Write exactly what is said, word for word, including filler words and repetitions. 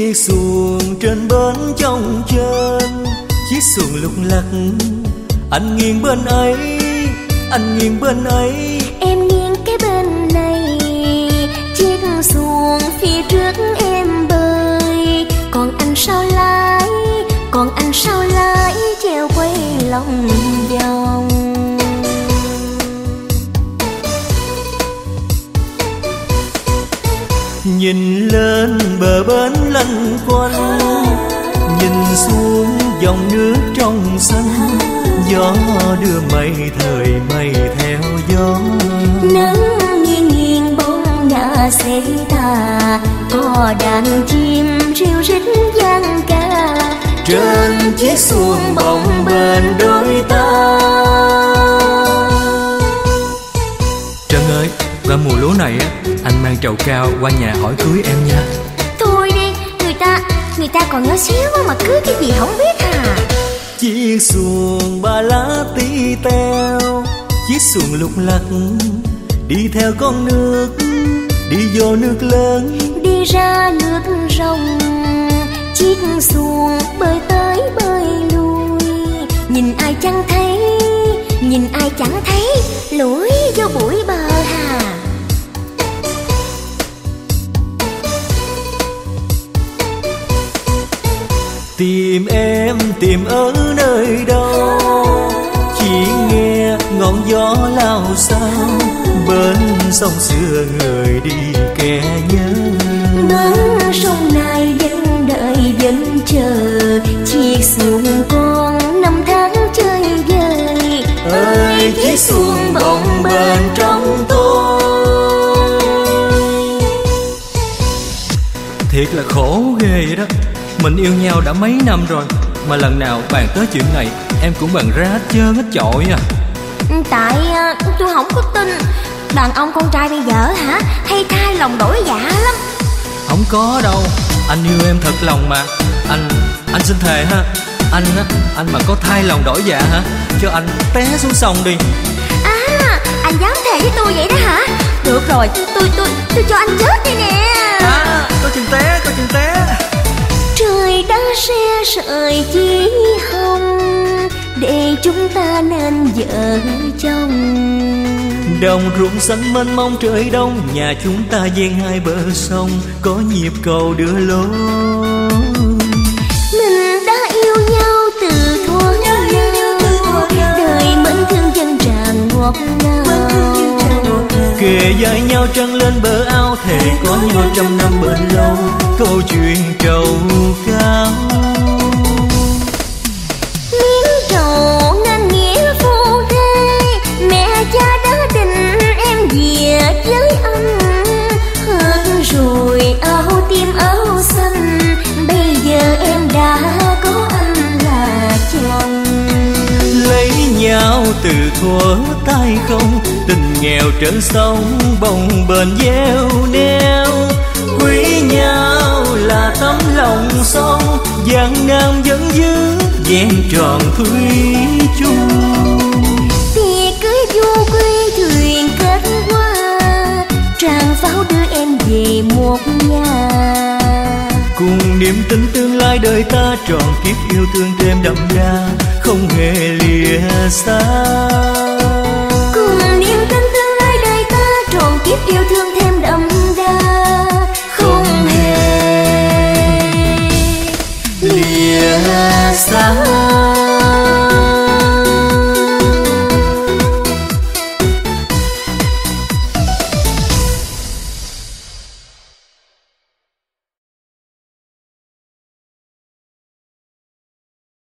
chiếc xuồng trên bến trong trên, chiếc xuồng lục lắc, anh nghiêng bên ấy, anh nghiêng bên ấy, em nghiêng cái bên này. Chiếc xuồng phía trước em bơi, còn anh sao lái, còn anh sao lái chèo quay lòng vòng. Nhìn lên bờ bến lanh quanh, nhìn xuống dòng nước trong xanh, gió đưa mây thời mây theo gió. Nắng nghiêng nghiêng bóng ngả xe tà, có đàn chim ríu rít vang ca trên chiếc xuồng bồng bềnh đôi ta. Trân ơi, qua mùa lúa này á, anh mang trầu cao qua nhà hỏi cưới em nha. Thôi đi, người ta người ta còn nhỏ xíu mà cưới cái gì không biết à. Chiếc xuồng ba lá tí teo, chiếc xuồng lục lắc, đi theo con nước, đi vô nước lớn, đi ra nước rồng. Chiếc xuồng bơi tới bơi lui, nhìn ai chẳng thấy, nhìn ai chẳng thấy, lủi vô bụi bờ hà. Tìm em tìm ở nơi đâu, chỉ nghe ngọn gió lao sao, bên sông xưa người đi kẻ nhớ. Bên sông này vẫn đợi vẫn chờ, chiếc xuồng con năm tháng chơi vơi. Ơi chiếc xuồng bồng bềnh trong tôi. Thiệt là khổ ghê vậy đó. Mình yêu nhau đã mấy năm rồi, mà lần nào bàn tới chuyện này em cũng bận ra hết trơn hết chọi à. Tại tôi không có tin đàn ông con trai bây giờ hả, hay thay lòng đổi dạ lắm. Không có đâu, anh yêu em thật lòng mà. Anh, anh xin thề ha, anh á, anh mà có thay lòng đổi dạ hả, cho anh té xuống sông đi. À, anh dám thề với tôi vậy đó hả? Được rồi, tôi tôi tôi cho anh chết đi nè. À, có chừng té, có chừng té. Trời đã xe sợi chỉ hồng, để chúng ta nên vợ chồng. Đồng ruộng xanh mênh mông trời đông, nhà chúng ta ven hai bờ sông, có nhịp cầu đưa lối. Mình đã yêu nhau từ thuở nào, đời mến thương dân tràn ngọt ngào. Kề vai nhau trăng lên bờ ao, thề có nhau trăm năm bền lâu, câu chuyện trầu cao. Miếng trầu nên nghĩa phu thê, mẹ cha đã định em về với anh. Hết rồi áo tím áo xanh, bây giờ em đã có anh là chồng. Lấy nhau từ thuở tay không, tình nghèo trên sông bồng bềnh gieo neo. Quý nhau là tấm lòng son, gian nam vẫn giữ vẹn tròn thủy chung. Tiệc cưới vô quy thuyền kết hoa, tràng pháo đưa em về một nhà. Cùng niềm tin tương lai đời ta, tròn kiếp yêu thương thêm đậm đà, không hề lìa xa.